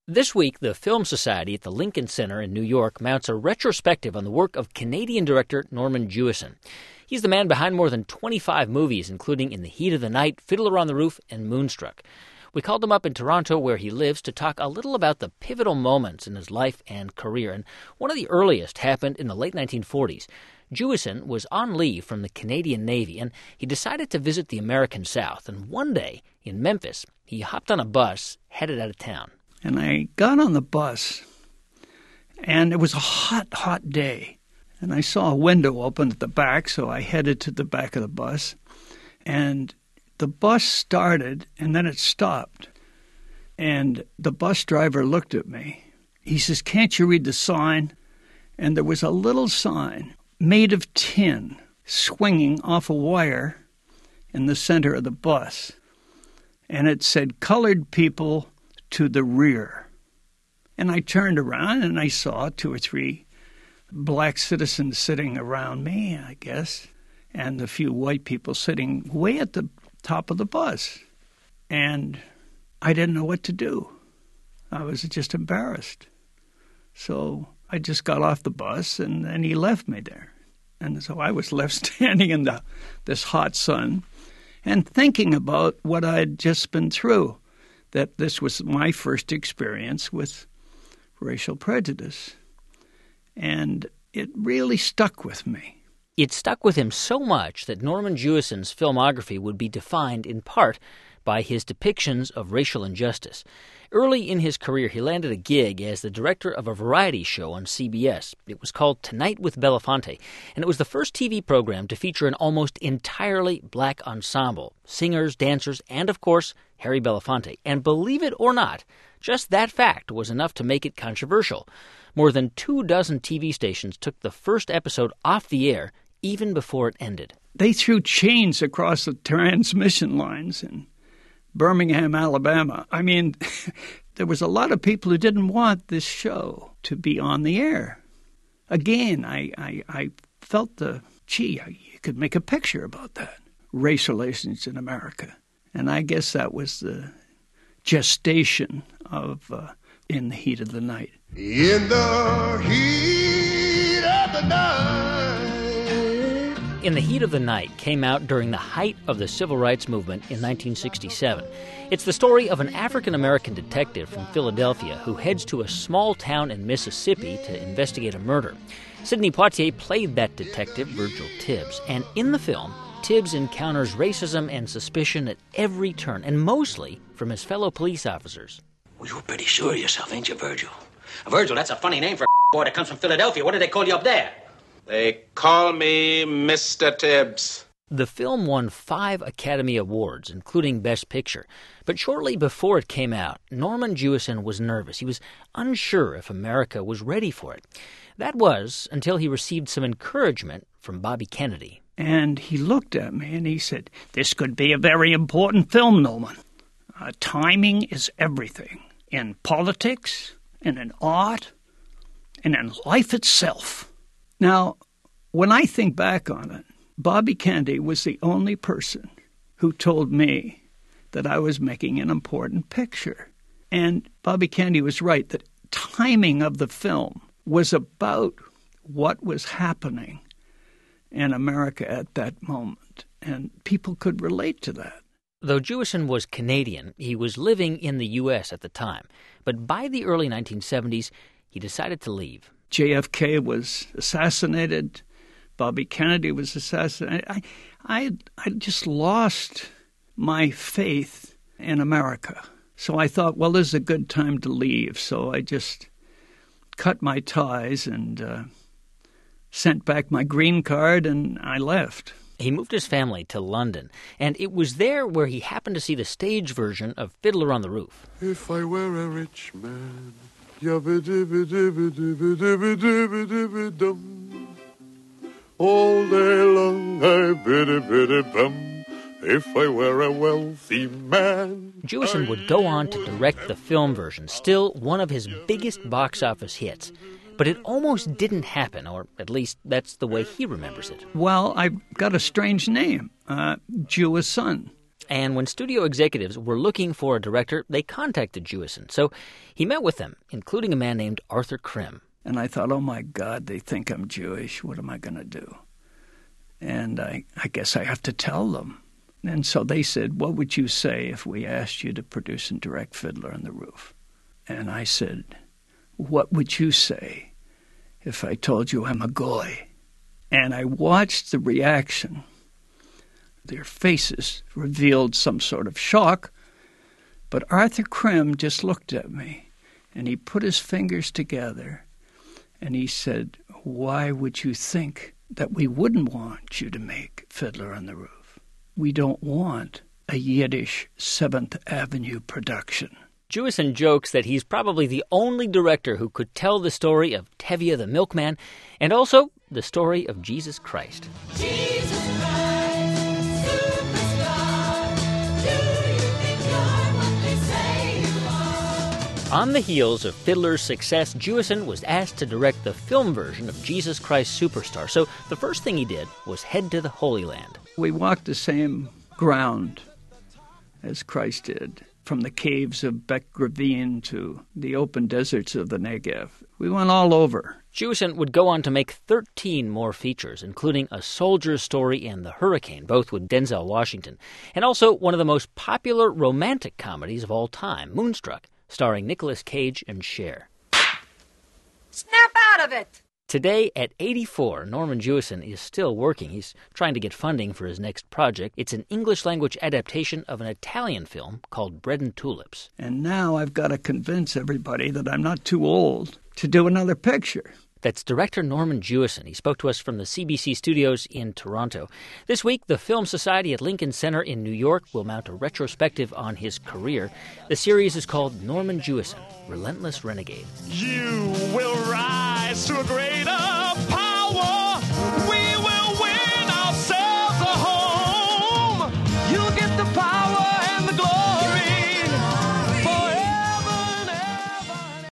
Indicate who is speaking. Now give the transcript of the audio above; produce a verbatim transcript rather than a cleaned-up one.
Speaker 1: This week, the Film Society at the Lincoln Center in New York mounts a retrospective on the work of Canadian director Norman Jewison. He's the man behind more than twenty-five movies, including In the Heat of the Night, Fiddler on the Roof, and Moonstruck. We called him up in Toronto, where he lives, to talk a little about the pivotal moments in his life and career. And one of the earliest happened in the late nineteen forties. Jewison was on leave from the Canadian Navy, and he decided to visit the American South. And one day, in Memphis, he hopped on a bus headed out of town.
Speaker 2: And I got on the bus, and it was a hot, hot day. And I saw a window open at the back, so I headed to the back of the bus. And the bus started, and then it stopped. And the bus driver looked at me. He says, "Can't you read the sign?" And there was a little sign made of tin swinging off a wire in the center of the bus. And it said, "Colored people to the rear." And I turned around and I saw two or three black citizens sitting around me, I guess, and a few white people sitting way at the top of the bus. And I didn't know what to do. I was just embarrassed. So I just got off the bus, and then he left me there. And so I was left standing in the this hot sun and thinking about what I'd just been through, that this was my first experience with racial prejudice. And it really stuck with me.
Speaker 1: It stuck with him so much that Norman Jewison's filmography would be defined in part by his depictions of racial injustice. Early in his career, he landed a gig as the director of a variety show on C B S. It was called Tonight with Belafonte, and it was the first T V program to feature an almost entirely black ensemble, singers, dancers, and, of course, Harry Belafonte. And believe it or not, just that fact was enough to make it controversial. More than two dozen T V stations took the first episode off the air even before it ended.
Speaker 2: They threw chains across the transmission lines in Birmingham, Alabama. I mean, there was a lot of people who didn't want this show to be on the air. Again, I, I, I felt the, gee, you could make a picture about that. Race relations in America. And I guess that was the gestation of uh, In the Heat of the Night.
Speaker 3: In the heat of the night.
Speaker 1: In the Heat of the Night came out during the height of the Civil Rights Movement in nineteen sixty-seven. It's the story of an African-American detective from Philadelphia who heads to a small town in Mississippi to investigate a murder. Sidney Poitier played that detective, Virgil Tibbs, and in the film, Tibbs encounters racism and suspicion at every turn, and mostly from his fellow police officers.
Speaker 4: Well, you're pretty sure of yourself, ain't you, Virgil? Virgil, that's a funny name for a boy that comes from Philadelphia. What do they call you up there?
Speaker 5: They call me Mister Tibbs.
Speaker 1: The film won five Academy Awards, including Best Picture. But shortly before it came out, Norman Jewison was nervous. He was unsure if America was ready for it. That was until he received some encouragement from Bobby Kennedy.
Speaker 2: And he looked at me and he said, "This could be a very important film, Norman. Uh, timing is everything. In politics, and in art, and in life itself." Now, when I think back on it, Bobby Kennedy was the only person who told me that I was making an important picture. And Bobby Kennedy was right, that timing of the film was about what was happening in America at that moment. And people could relate to that.
Speaker 1: Though Jewison was Canadian, he was living in the U S at the time. But by the early nineteen seventies, he decided to leave.
Speaker 2: J F K was assassinated. Bobby Kennedy was assassinated. I, I, I just lost my faith in America. So I thought, well, this is a good time to leave. So I just cut my ties and uh, sent back my green card, and I left.
Speaker 1: He moved his family to London, and it was there where he happened to see the stage version of Fiddler on the Roof.
Speaker 3: If I were a rich man, all day long I biddy biddy bum. If I were a wealthy man.
Speaker 1: Jewison would go on to direct the film version, still one of his biggest box office hits. But it almost didn't happen, or at least that's the way he remembers it.
Speaker 2: Well, I've got a strange name, uh, Jewison.
Speaker 1: And when studio executives were looking for a director, they contacted Jewison. So he met with them, including a man named Arthur Krim.
Speaker 2: And I thought, oh, my God, they think I'm Jewish. What am I going to do? And I, I guess I have to tell them. And so they said, what would you say if we asked you to produce and direct Fiddler on the Roof? And I said, what would you say if I told you I'm a goy? And I watched the reaction. Their faces revealed some sort of shock, but Arthur Krim just looked at me, and he put his fingers together, and he said, why would you think that we wouldn't want you to make Fiddler on the Roof? We don't want a Yiddish Seventh Avenue production.
Speaker 1: Jewison jokes that he's probably the only director who could tell the story of Tevye the milkman and also the story of Jesus Christ.
Speaker 6: Jesus Christ, superstar, do you think you're what they say you are?
Speaker 1: On the heels of Fiddler's success, Jewison was asked to direct the film version of Jesus Christ Superstar. So the first thing he did was head to the Holy Land.
Speaker 2: We walked the same ground as Christ did, from the caves of Bec Ravine to the open deserts of the Negev. We went all over.
Speaker 1: Jewison would go on to make thirteen more features, including A Soldier's Story and The Hurricane, both with Denzel Washington, and also one of the most popular romantic comedies of all time, Moonstruck, starring Nicolas Cage and Cher.
Speaker 6: Snap out of it!
Speaker 1: Today, at eighty-four, Norman Jewison is still working. He's trying to get funding for his next project. It's an English-language adaptation of an Italian film called Bread and Tulips.
Speaker 2: And now I've got to convince everybody that I'm not too old to do another picture.
Speaker 1: That's director Norman Jewison. He spoke to us from the C B C studios in Toronto. This week, the Film Society at Lincoln Center in New York will mount a retrospective on his career. The series is called Norman Jewison, Relentless Renegade.
Speaker 7: You will rise to a great